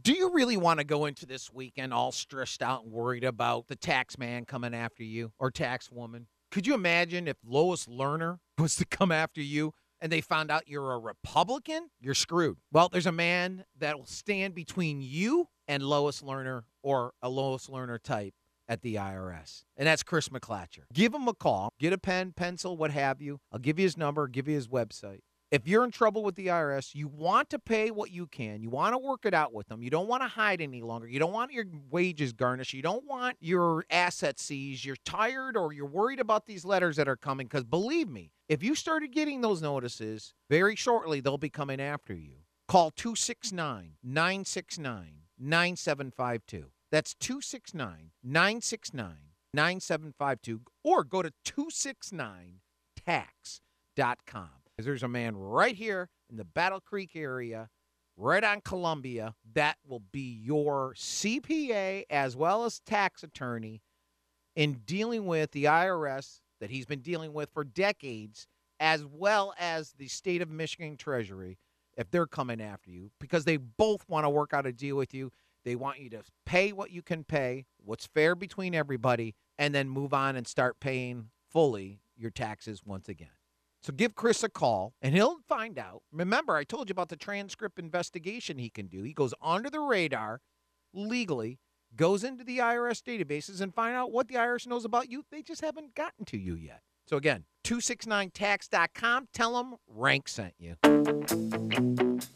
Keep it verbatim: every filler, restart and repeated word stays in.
Do you really want to go into this weekend all stressed out and worried about the tax man coming after you or tax woman? Could you imagine if Lois Lerner was to come after you and they found out you're a Republican? You're screwed. Well, there's a man that will stand between you and Lois Lerner or a Lois Lerner type at the I R S, and that's Chris McClatcher. Give him a call. Get a pen, pencil, what have you. I'll give you his number, give you his website. If you're in trouble with the I R S, you want to pay what you can. You want to work it out with them. You don't want to hide any longer. You don't want your wages garnished. You don't want your assets seized. You're tired or you're worried about these letters that are coming because believe me, if you started getting those notices, very shortly they'll be coming after you. Call two six nine, nine six nine, nine seven five two. That's two six nine, nine six nine, nine seven five two or go to two six nine tax dot com. There's a man right here in the Battle Creek area, right on Columbia, that will be your C P A as well as tax attorney in dealing with the I R S that he's been dealing with for decades, as well as the state of Michigan Treasury, if they're coming after you, because they both want to work out a deal with you. They want you to pay what you can pay, what's fair between everybody, and then move on and start paying fully your taxes once again. So give Chris a call, and he'll find out. Remember, I told you about the transcript investigation he can do. He goes under the radar legally, goes into the I R S databases, and find out what the I R S knows about you. They just haven't gotten to you yet. So again, two six nine tax dot com. Tell them Rank sent you.